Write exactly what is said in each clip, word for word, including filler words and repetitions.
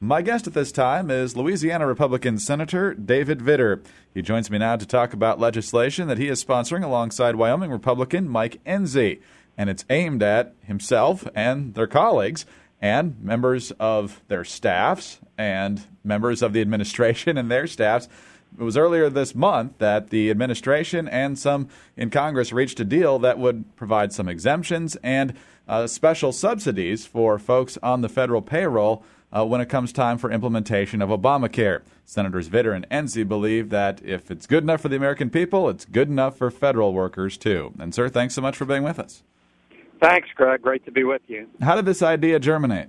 My guest at this time is Louisiana Republican Senator David Vitter. He joins me now to talk about legislation that he is sponsoring alongside Wyoming Republican Mike Enzi. And it's aimed at himself and their colleagues and members of their staffs and members of the administration and their staffs. It was earlier this month that the administration and some in Congress reached a deal that would provide some exemptions and uh, special subsidies for folks on the federal payroll uh, when it comes time for implementation of Obamacare. Senators Vitter and Enzi believe that if it's good enough for the American people, it's good enough for federal workers, too. And, sir, thanks so much for being with us. Thanks, Greg. Great to be with you. How did this idea germinate?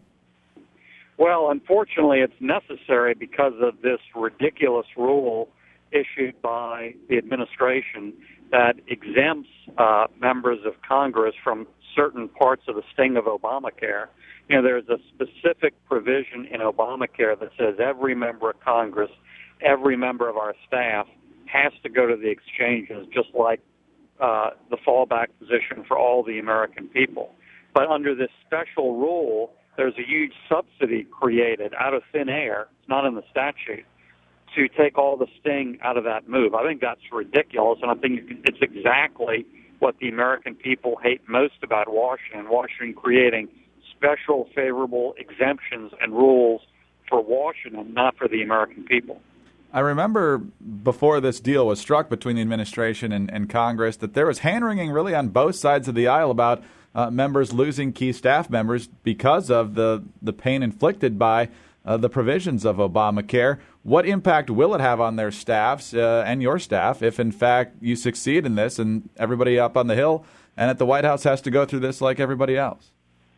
Well, unfortunately, it's necessary because of this ridiculous rule issued by the administration that exempts uh, members of Congress from certain parts of the sting of Obamacare. You know, there's a specific provision in Obamacare that says every member of Congress, every member of our staff has to go to the exchanges, just like uh, the fallback position for all the American people. But under this special rule, there's a huge subsidy created out of thin air. It's not in the statute, to take all the sting out of that move. I think that's ridiculous, and I think it's exactly what the American people hate most about Washington. Washington creating special favorable exemptions and rules for Washington, not for the American people. I remember before this deal was struck between the administration and, and Congress that there was hand-wringing really on both sides of the aisle about uh, members losing key staff members because of the, the pain inflicted by uh, the provisions of Obamacare. What impact will it have on their staffs uh, and your staff if, in fact, you succeed in this and everybody up on the Hill and at the White House has to go through this like everybody else?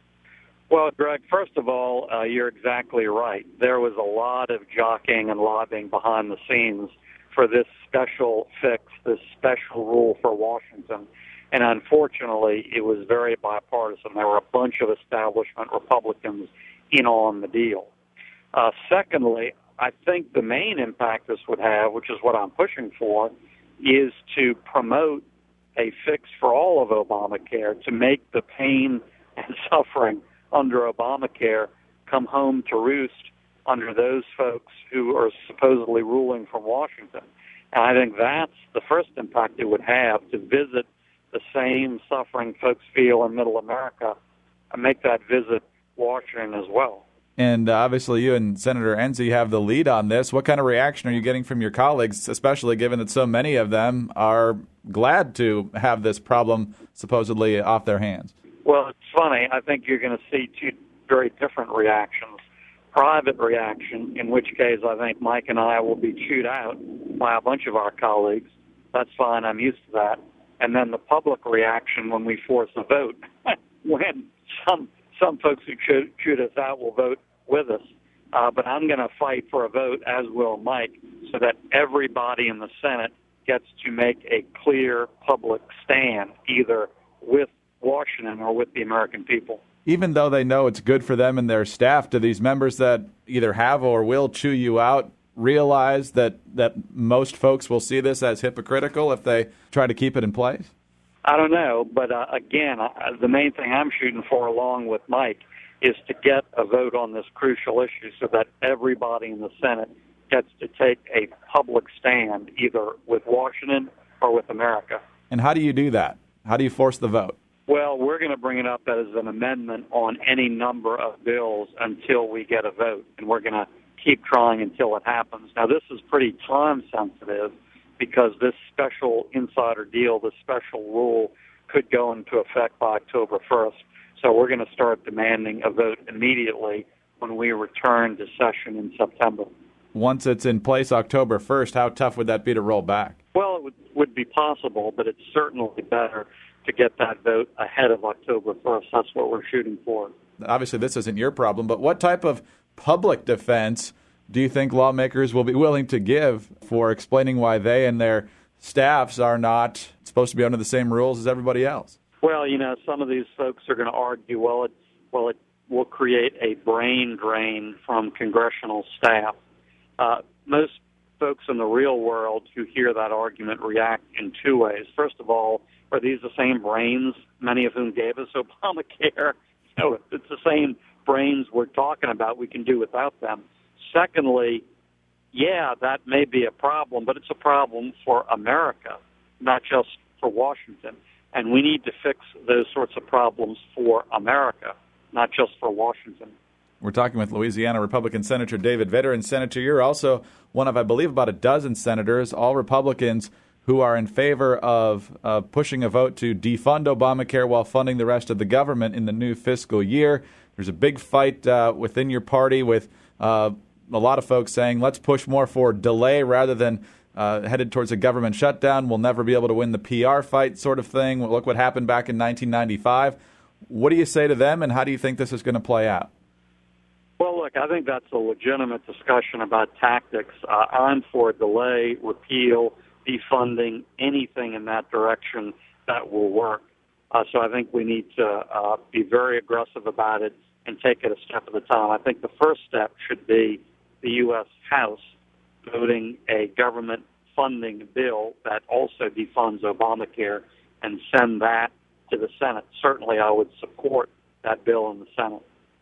Well, Greg, first of all, uh, you're exactly right. There was a lot of jockeying and lobbying behind the scenes for this special fix, this special rule for Washington. And unfortunately, it was very bipartisan. There were a bunch of establishment Republicans in on the deal. Uh, secondly, I think the main impact this would have, which is what I'm pushing for, is to promote a fix for all of Obamacare, to make the pain and suffering under Obamacare come home to roost under those folks who are supposedly ruling from Washington. And I think that's the first impact it would have, to visit the same suffering folks feel in Middle America and make that visit Washington as well. And uh, obviously you and Senator Enzi have the lead on this. What kind of reaction are you getting from your colleagues, especially given that so many of them are glad to have this problem supposedly off their hands? Well, it's funny. I think you're going to see two very different reactions. Private reaction, in which case I think Mike and I will be chewed out by a bunch of our colleagues. That's fine. I'm used to that. And then the public reaction when we force a vote, when some some folks who chewed, chewed us out will vote with us. Uh, but I'm going to fight for a vote, as will Mike, so that everybody in the Senate gets to make a clear public stand, either with Washington or with the American people. Even though they know it's good for them and their staff, do these members that either have or will chew you out realize that, that most folks will see this as hypocritical if they try to keep it in place? I don't know, but uh, again, uh, the main thing I'm shooting for, along with Mike, is to get a vote on this crucial issue so that everybody in the Senate gets to take a public stand, either with Washington or with America. And how do you do that? How do you force the vote? Well, we're going to bring it up as an amendment on any number of bills until we get a vote, and we're going to keep trying until it happens. Now, this is pretty time-sensitive because this special insider deal, this special rule, could go into effect by October first. So we're going to start demanding a vote immediately when we return to session in September. Once it's in place October first, how tough would that be to roll back? Well, it would, would be possible, but it's certainly better to get that vote ahead of October first. That's what we're shooting for. Obviously, this isn't your problem, but what type of public defense do you think lawmakers will be willing to give for explaining why they and their staffs are not supposed to be under the same rules as everybody else? Well, you know, some of these folks are going to argue, well, it, well, it will create a brain drain from congressional staff. Uh, most folks in the real world who hear that argument react in two ways. First of all, are these the same brains, many of whom gave us Obamacare? You know, it's the same brains we're talking about. We can do without them. secondly, yeah, that may be a problem, but it's a problem for America, not just for Washington. And we need to fix those sorts of problems for America, not just for Washington. We're talking with Louisiana Republican Senator David Vitter. And, Senator, you're also one of, I believe, about a dozen senators, all Republicans, who are in favor of uh, pushing a vote to defund Obamacare while funding the rest of the government in the new fiscal year. There's a big fight uh, within your party with uh, a lot of folks saying, let's push more for delay rather than uh, headed towards a government shutdown. We'll never be able to win the P R fight sort of thing. Look what happened back in nineteen ninety-five. What do you say to them, and how do you think this is going to play out? Well, look, I think that's a legitimate discussion about tactics. Uh, I'm for delay, repeal, defunding, anything in that direction that will work. Uh, so I think we need to uh, be very aggressive about it and take it a step at a time. I think the first step should be the U S House voting a government funding bill that also defunds Obamacare and send that to the Senate. Certainly I would support that bill in the Senate.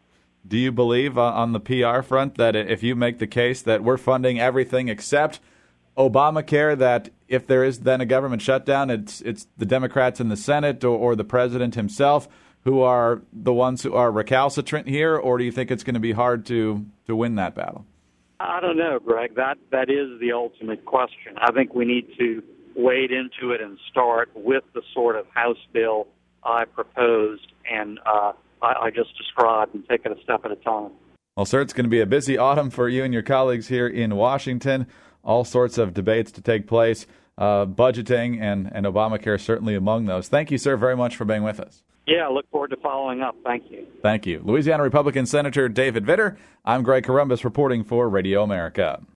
Do you believe uh, on the P R front that if you make the case that we're funding everything except Obamacare, that if there is then a government shutdown, it's it's the Democrats in the Senate or, or the president himself who are the ones who are recalcitrant here, or do you think it's going to be hard to, to win that battle? I don't know, Greg. That that is the ultimate question. I think we need to wade into it and start with the sort of House bill I proposed and uh, I, I just described and take it a step at a time. Well, sir, it's going to be a busy autumn for you and your colleagues here in Washington. All sorts of debates to take place, uh, budgeting and, and Obamacare certainly among those. Thank you, sir, very much for being with us. Yeah, I look forward to following up. Thank you. Thank you. Louisiana Republican Senator David Vitter. I'm Greg Corombos reporting for Radio America.